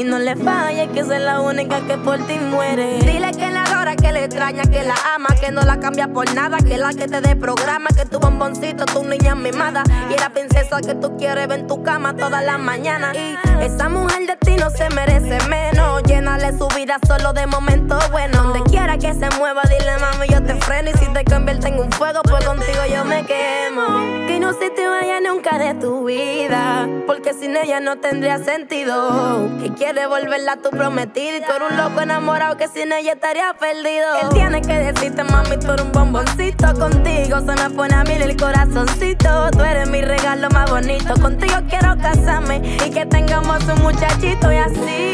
y no le falles, que esa es la única que por ti muere. Dile que la adora, que le extraña, que la ama, que no la cambia por nada, que la que te dé programa, que tu bomboncito, tu niña mimada y la princesa que tú quieres ver en tu cama todas las mañanas. Y esa mujer de ti no se merece menos. Llénale su vida solo de momentos buenos. Donde quiera que se mueva, dile mami yo te freno, y si te convierte en un fuego, pues contigo yo me quemo. Que no se te vaya nunca de tu vida, porque sin ella no tendría sentido. Que quiere volverla tu prometida, y tú eres un loco enamorado que sin ella estaría perdido. Él tiene que decirte mami tú eres un bomboncito, contigo se me pone a mil el corazoncito. Tú eres mi regalo más bonito, contigo quiero casarme y que tengamos un muchachito y así.